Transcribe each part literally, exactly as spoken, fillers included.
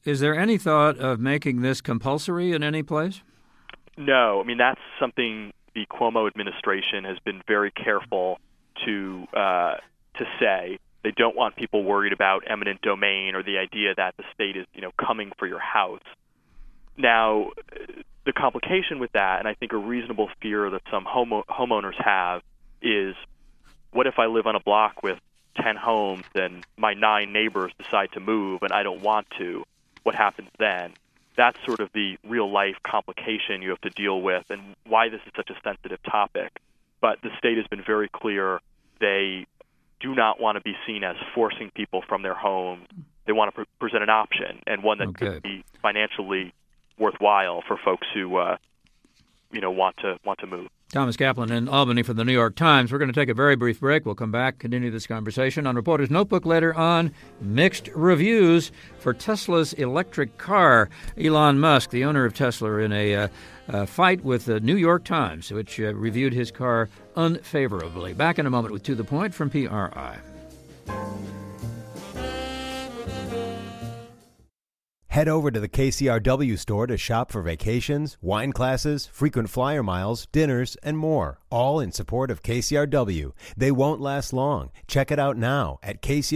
Is there any thought of making this compulsory in any place? No. I mean, that's something the Cuomo administration has been very careful to uh, to say. They don't want people worried about eminent domain or the idea that the state is, you know, coming for your house. Now, the complication with that, and I think a reasonable fear that some home- homeowners have, is what if I live on a block with ten homes and my nine neighbors decide to move and I don't want to? What happens then? That's sort of the real-life complication you have to deal with and why this is such a sensitive topic. But the state has been very clear. They do not want to be seen as forcing people from their homes. They want to pre- present an option, and one that okay. could be financially worthwhile for folks who, uh, you know, want to want to move. Thomas Kaplan in Albany for the New York Times. We're going to take a very brief break. We'll come back, continue this conversation on Reporter's Notebook later on. Mixed reviews for Tesla's electric car. Elon Musk, the owner of Tesla, in a uh, uh, fight with the New York Times, which uh, reviewed his car unfavorably. Back in a moment with To the Point from P R I. Head over to the K C R W store to shop for vacations, wine classes, frequent flyer miles, dinners, and more, all in support of K C R W. They won't last long. Check it out now at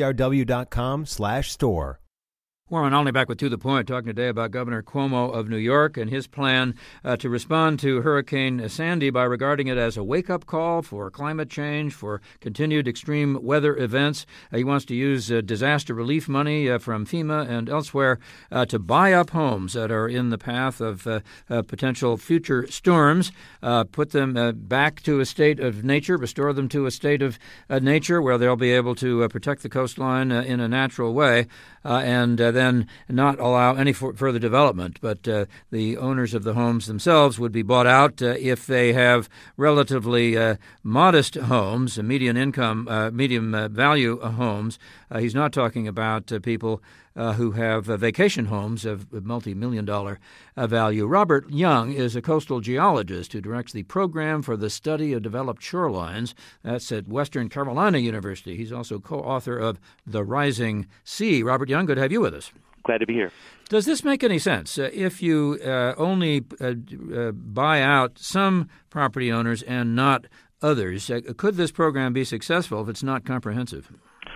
kcrw.com slash store. Warren Olney back with To the Point, talking today about Governor Cuomo of New York and his plan uh, to respond to Hurricane Sandy by regarding it as a wake-up call for climate change, for continued extreme weather events. Uh, he wants to use uh, disaster relief money uh, from FEMA and elsewhere uh, to buy up homes that are in the path of uh, uh, potential future storms, uh, put them uh, back to a state of nature, restore them to a state of uh, nature where they'll be able to uh, protect the coastline uh, in a natural way, uh, and uh, then not allow any f- further development. But uh, the owners of the homes themselves would be bought out uh, if they have relatively uh, modest homes, median income, uh, medium uh, value homes. Uh, he's not talking about uh, people uh, who have uh, vacation homes of multi-million dollar uh, value. Robert Young is a coastal geologist who directs the program for the study of developed shorelines. That's at Western Carolina University. He's also co-author of The Rising Sea. Robert Young, good to have you with us. Glad to be here. Does this make any sense? Uh, if you uh, only uh, uh, buy out some property owners and not others, uh, could this program be successful if it's not comprehensive?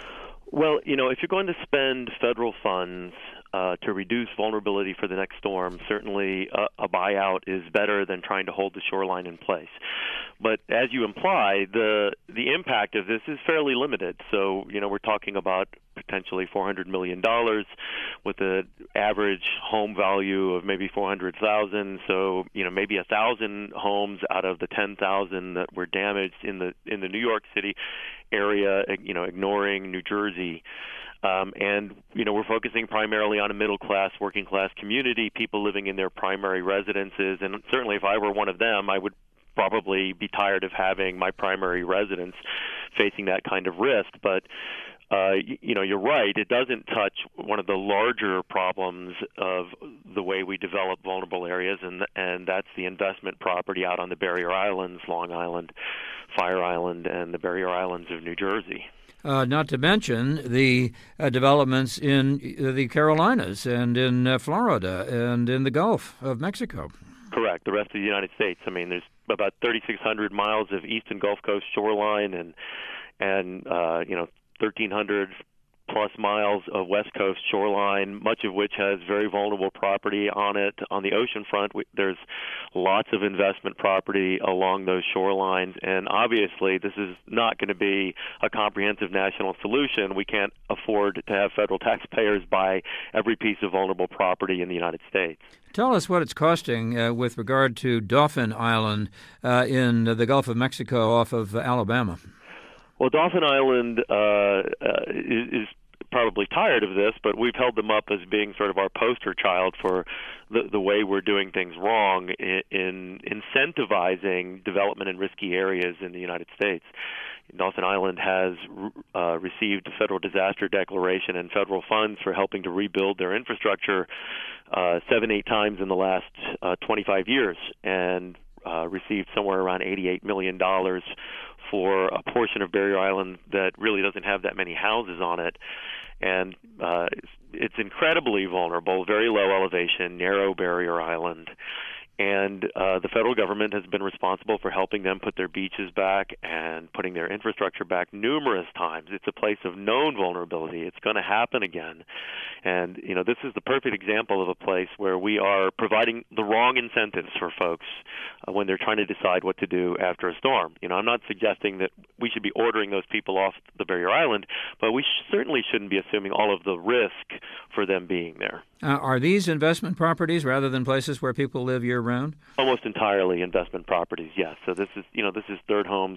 Well, you know, if you're going to spend federal funds uh, to reduce vulnerability for the next storm, certainly a, a buyout is better than trying to hold the shoreline in place. But as you imply, the the impact of this is fairly limited. So, you know, we're talking about potentially four hundred million dollars with an average home value of maybe four hundred thousand dollars. So, you know, maybe one thousand homes out of the ten thousand that were damaged in the in the New York City area, you know, ignoring New Jersey. Um, and, you know, we're focusing primarily on a middle-class, working-class community, people living in their primary residences. And certainly if I were one of them, I would probably be tired of having my primary residence facing that kind of risk. But, uh, you, you know, you're right. It doesn't touch one of the larger problems of the way we develop vulnerable areas, and and that's the investment property out on the Barrier Islands, Long Island, Fire Island, and the Barrier Islands of New Jersey. Uh, not to mention the uh, developments in the Carolinas and in uh, Florida and in the Gulf of Mexico. Correct. The rest of the United States. I mean, there's about thirty-six hundred miles of eastern Gulf Coast shoreline and, and uh, you know, thirteen hundred plus miles of West Coast shoreline, much of which has very vulnerable property on it. On the ocean front, we, there's lots of investment property along those shorelines, and obviously this is not going to be a comprehensive national solution. We can't afford to have federal taxpayers buy every piece of vulnerable property in the United States. Tell us what it's costing uh, with regard to Dauphin Island uh, in the Gulf of Mexico off of Alabama. Well, Dauphin Island uh, uh, is, is probably tired of this, but we've held them up as being sort of our poster child for the, the way we're doing things wrong in, in incentivizing development in risky areas in the United States. Dauphin Island has uh, received a federal disaster declaration and federal funds for helping to rebuild their infrastructure uh, seven, eight times in the last uh, twenty-five years, and uh, received somewhere around eighty-eight million dollars for a portion of Barrier Island that really doesn't have that many houses on it. And uh, it's incredibly vulnerable, very low elevation, narrow barrier island. And uh, the federal government has been responsible for helping them put their beaches back and putting their infrastructure back numerous times. It's a place of known vulnerability. It's going to happen again. And, you know, this is the perfect example of a place where we are providing the wrong incentives for folks uh, when they're trying to decide what to do after a storm. You know, I'm not suggesting that we should be ordering those people off the barrier island, but we sh- certainly shouldn't be assuming all of the risk for them being there. Uh, are these investment properties rather than places where people live year-round? Almost entirely investment properties, yes. So this is, you know, this is third homes,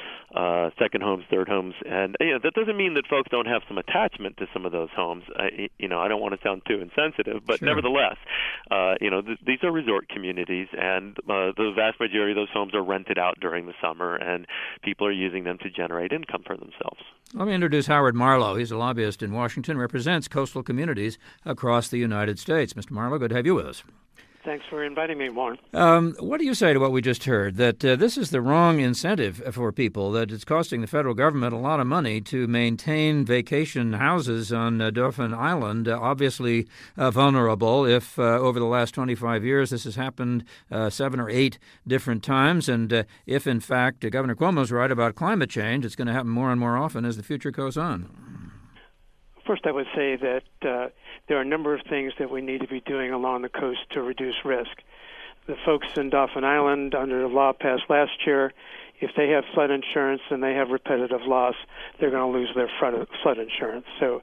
uh, second homes, third homes, and you know, that doesn't mean that folks don't have some attachment to some of those homes. I, you know, I don't want to sound too insensitive, but sure. nevertheless, uh, you know, th- these are resort communities, and uh, the vast majority of those homes are rented out during the summer, and people are using them to generate income for themselves. Let me introduce Howard Marlowe. He's a lobbyist in Washington, represents coastal communities across the United States. Mister Marlowe, good to have you with us. Thanks for inviting me, Warren. Um, what do you say to what we just heard, that uh, this is the wrong incentive for people, that it's costing the federal government a lot of money to maintain vacation houses on uh, Dauphin Island, uh, obviously uh, vulnerable if uh, over the last twenty-five years this has happened uh, seven or eight different times, and uh, if, in fact, uh, Governor Cuomo's right about climate change, it's going to happen more and more often as the future goes on? First, I would say that uh, there are a number of things that we need to be doing along the coast to reduce risk. The folks in Dauphin Island, under the law passed last year, if they have flood insurance and they have repetitive loss, they're going to lose their flood insurance. So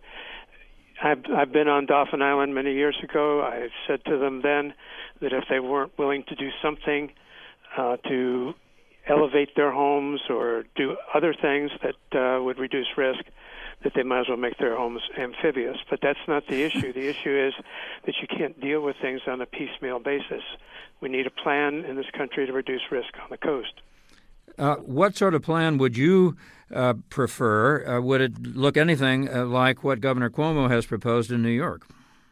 I've, I've been on Dauphin Island many years ago. I said to them then that if they weren't willing to do something uh, to elevate their homes or do other things that uh, would reduce risk, that they might as well make their homes amphibious. But that's not the issue. The issue is that you can't deal with things on a piecemeal basis. We need a plan in this country to reduce risk on the coast. Uh, what sort of plan would you uh, prefer? Uh, would it look anything uh, like what Governor Cuomo has proposed in New York?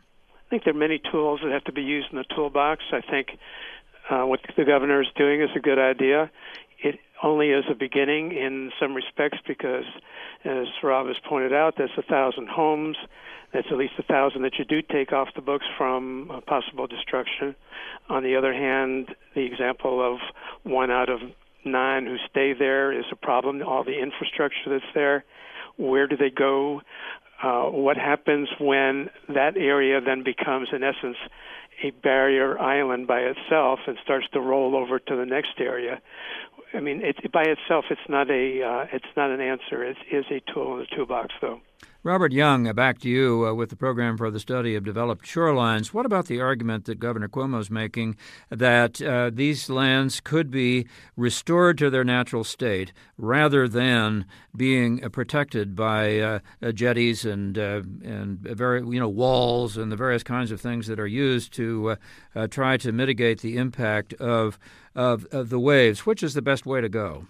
I think there are many tools that have to be used in the toolbox. I think uh, what the governor is doing is a good idea. It only is a beginning in some respects because, as Rob has pointed out, there's a thousand homes. That's at least a thousand that you do take off the books from uh, possible destruction. On the other hand, the example of one out of nine who stay there is a problem. All the infrastructure that's there, where do they go? Uh, what happens when that area then becomes, in essence, a barrier island by itself and starts to roll over to the next area? I mean, it, by itself, it's not a uh, it's not an answer. It is a tool in the toolbox, though. Robert Young, back to you uh, with the Program for the Study of Developed Shorelines. What about the argument that Governor Cuomo is making that uh, these lands could be restored to their natural state rather than being uh, protected by uh, uh, jetties and uh, and very you know walls and the various kinds of things that are used to uh, uh, try to mitigate the impact of, of of the waves? Which is the best way to go?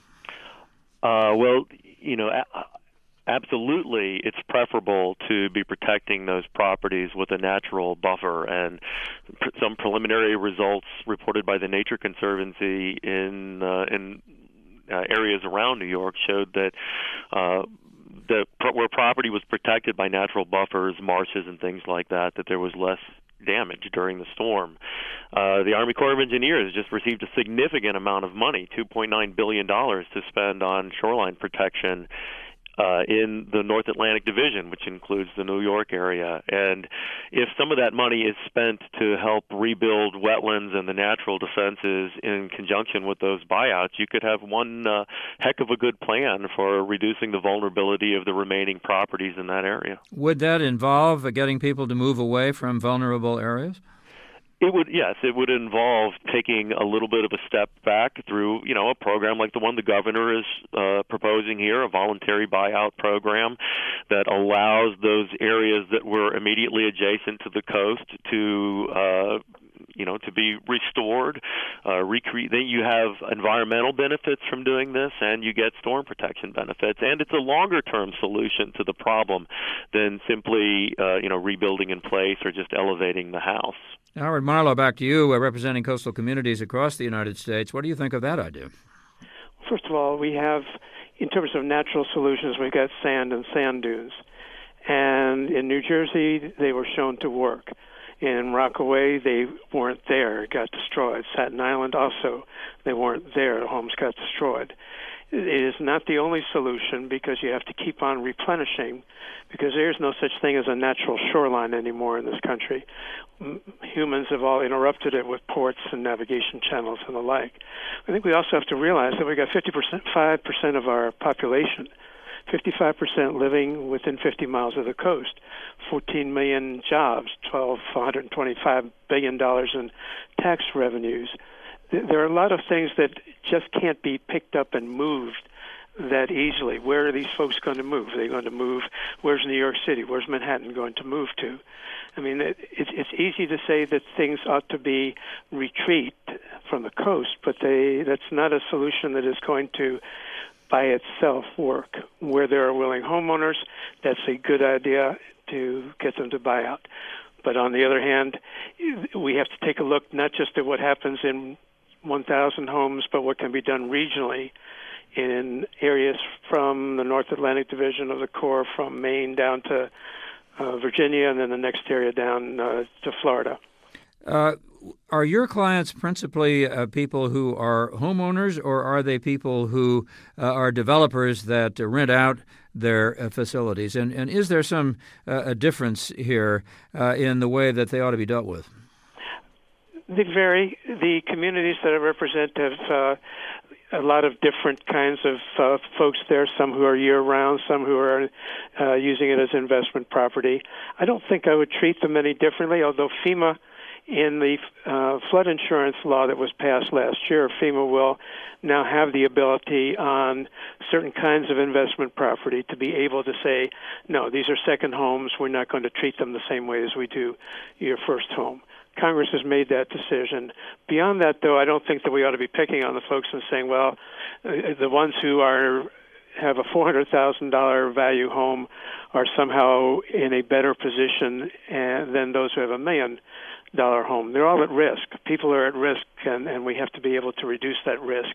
Uh, well, you know. I- Absolutely, it's preferable to be protecting those properties with a natural buffer, and pr- some preliminary results reported by the Nature Conservancy in uh, in uh, areas around New York showed that uh, the where property was protected by natural buffers, marshes, and things like that, that there was less damage during the storm. Uh, the Army Corps of Engineers just received a significant amount of money, two point nine billion dollars, to spend on shoreline protection Uh, in the North Atlantic Division, which includes the New York area. And if some of that money is spent to help rebuild wetlands and the natural defenses in conjunction with those buyouts, you could have one uh, heck of a good plan for reducing the vulnerability of the remaining properties in that area. Would that involve uh, getting people to move away from vulnerable areas? It would, yes, it would involve taking a little bit of a step back through, you know, a program like the one the governor is uh, proposing here, a voluntary buyout program that allows those areas that were immediately adjacent to the coast to, uh, you know, to be restored, uh, recreate. Then you have environmental benefits from doing this, and you get storm protection benefits. And it's a longer-term solution to the problem than simply, uh, you know, rebuilding in place or just elevating the house. Howard Marlowe, back to you, uh, representing coastal communities across the United States. What do you think of that idea? First of all, we have, in terms of natural solutions, we've got sand and sand dunes. And in New Jersey, they were shown to work. In Rockaway, they weren't there. It got destroyed. Staten Island also, they weren't there. The homes got destroyed. It is not the only solution because you have to keep on replenishing because there's no such thing as a natural shoreline anymore in this country. Humans have all interrupted it with ports and navigation channels and the like. I think we also have to realize that we've got fifty-five percent of our population, fifty-five percent living within fifty miles of the coast, fourteen million jobs, one thousand two hundred twenty-five billion dollars in tax revenues. There are a lot of things that just can't be picked up and moved that easily. Where are these folks going to move? Are they going to move? Where's New York City? Where's Manhattan going to move to? I mean, it, it's easy to say that things ought to be retreat from the coast, but they that's not a solution that is going to by itself work. Where there are willing homeowners, that's a good idea to get them to buy out. But on the other hand, we have to take a look not just at what happens in one thousand homes, but what can be done regionally in areas from the North Atlantic Division of the Corps, from Maine down to uh, Virginia, and then the next area down uh, to Florida. Uh, are your clients principally uh, people who are homeowners, or are they people who uh, are developers that uh, rent out their uh, facilities? And, and is there some uh, a difference here uh, in the way that they ought to be dealt with? They vary. The communities that I represent have uh, a lot of different kinds of uh, folks there, some who are year-round, some who are uh, using it as investment property. I don't think I would treat them any differently, although FEMA, in the uh, flood insurance law that was passed last year, FEMA will now have the ability on certain kinds of investment property to be able to say, no, these are second homes. We're not going to treat them the same way as we do your first home. Congress has made that decision. Beyond that, though, I don't think that we ought to be picking on the folks and saying, well, uh, the ones who are have a four hundred thousand dollars value home are somehow in a better position uh, than those who have a million dollar home. They're all at risk. People are at risk, and, and we have to be able to reduce that risk.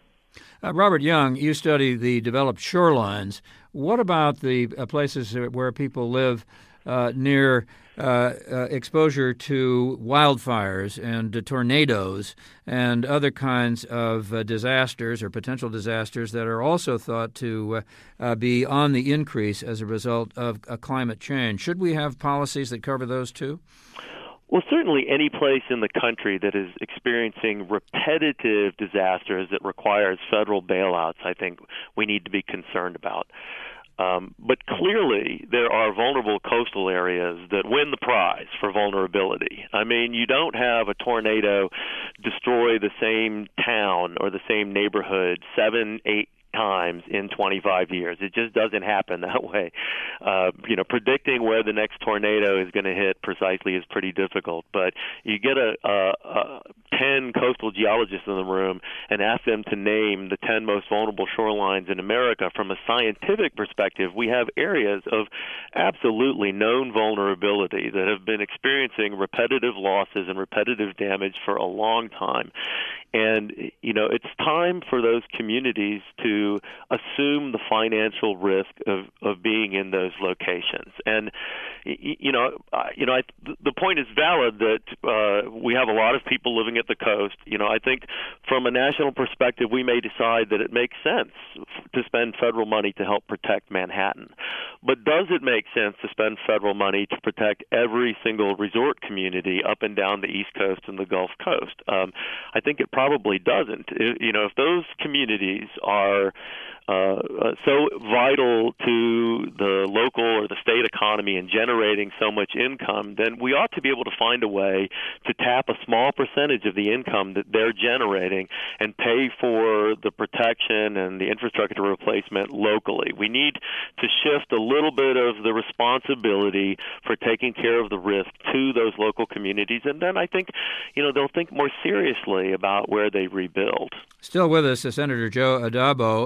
Uh, Robert Young, you study the developed shorelines. What about the uh, places where people live uh, near uh, uh, exposure to wildfires and uh, tornadoes and other kinds of uh, disasters or potential disasters that are also thought to uh, uh, be on the increase as a result of uh, climate change? Should we have policies that cover those too? Well, certainly any place in the country that is experiencing repetitive disasters that requires federal bailouts, I think we need to be concerned about. Um, but clearly, there are vulnerable coastal areas that win the prize for vulnerability. I mean, you don't have a tornado destroy the same town or the same neighborhood seven, eight times in twenty-five years. It just doesn't happen that way. Uh, you know, predicting where the next tornado is going to hit precisely is pretty difficult. But you get a, a, a ten coastal geologists in the room and ask them to name the ten most vulnerable shorelines in America. From a scientific perspective, we have areas of absolutely known vulnerability that have been experiencing repetitive losses and repetitive damage for a long time. And, you know, it's time for those communities to assume the financial risk of, of being in those locations. And, you know, you know, I, the point is valid that uh, we have a lot of people living at the coast. You know, I think from a national perspective, we may decide that it makes sense to spend federal money to help protect Manhattan. But does it make sense to spend federal money to protect every single resort community up and down the East Coast and the Gulf Coast? Um, I think it probably doesn't. It, you know, if those communities are uh, uh, so vital to the local or the state economy and generating so much income, then we ought to be able to find a way to tap a small percentage of the income that they're generating and pay for the protection and the infrastructure replacement locally. We need to shift a little bit of the responsibility for taking care of the risk to those local communities, and then I think, you know, they'll think more seriously about where they rebuild. Still with us is Senator Joe Addabbo of uh,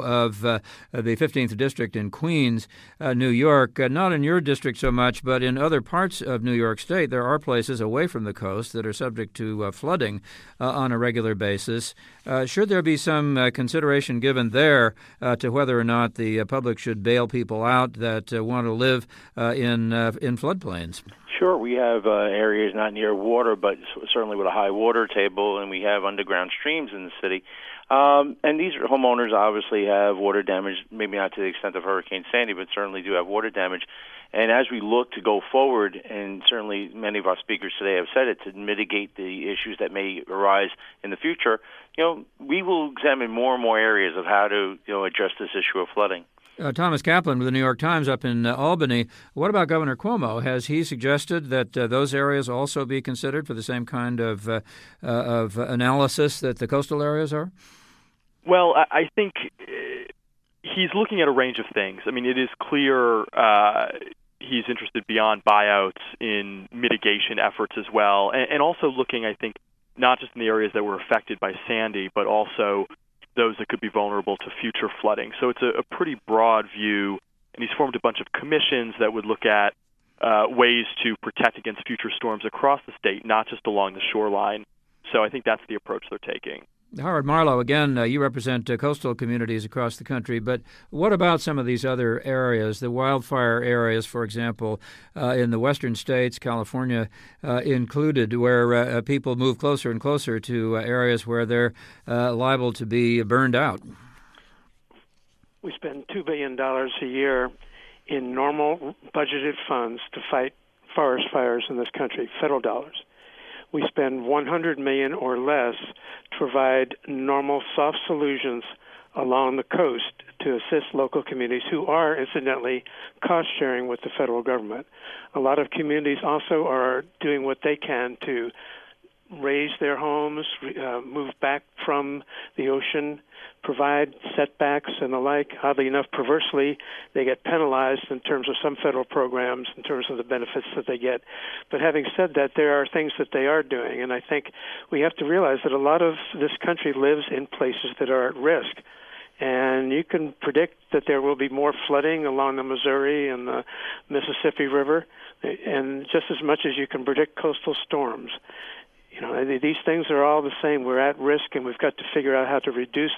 uh, the fifteenth District in Queens, uh, New York. Uh, not in your district so much, but in other parts of New York State, there are places away from the coast that are subject to uh, flooding uh, on a regular basis. Uh, should there be some uh, consideration given there uh, to whether or not the uh, public should bail people out that uh, want to live uh, in uh, in floodplains? Sure, we have uh, areas not near water, but certainly with a high water table, and we have underground streams in the city. Um, and these homeowners obviously have water damage, maybe not to the extent of Hurricane Sandy, but certainly do have water damage. And as we look to go forward, and certainly many of our speakers today have said it, to mitigate the issues that may arise in the future, you know, we will examine more and more areas of how to, you know, address this issue of flooding. Uh, Thomas Kaplan with the New York Times up in uh, Albany. What about Governor Cuomo? Has he suggested that uh, those areas also be considered for the same kind of uh, uh, of analysis that the coastal areas are? Well, I, I think he's looking at a range of things. I mean, it is clear uh, he's interested beyond buyouts in mitigation efforts as well, and, and also looking, I think, not just in the areas that were affected by Sandy, but also those that could be vulnerable to future flooding. So it's a, a pretty broad view, and he's formed a bunch of commissions that would look at uh, ways to protect against future storms across the state, not just along the shoreline. So I think that's the approach they're taking. Howard Marlowe, again, uh, you represent uh, coastal communities across the country, but what about some of these other areas, the wildfire areas, for example, uh, in the western states, California uh, included, where uh, people move closer and closer to uh, areas where they're uh, liable to be burned out? We spend two billion dollars a year in normal budgeted funds to fight forest fires in this country, federal dollars. We spend one hundred million dollars or less to provide normal soft solutions along the coast to assist local communities who are, incidentally, cost-sharing with the federal government. A lot of communities also are doing what they can to raise their homes, uh, move back from the ocean, provide setbacks and the like. Oddly enough, perversely, they get penalized in terms of some federal programs, in terms of the benefits that they get. But having said that, there are things that they are doing, and I think we have to realize that a lot of this country lives in places that are at risk. And you can predict that there will be more flooding along the Missouri and the Mississippi River, and just as much as you can predict coastal storms. You know, these things are all the same. We're at risk, and we've got to figure out how to reduce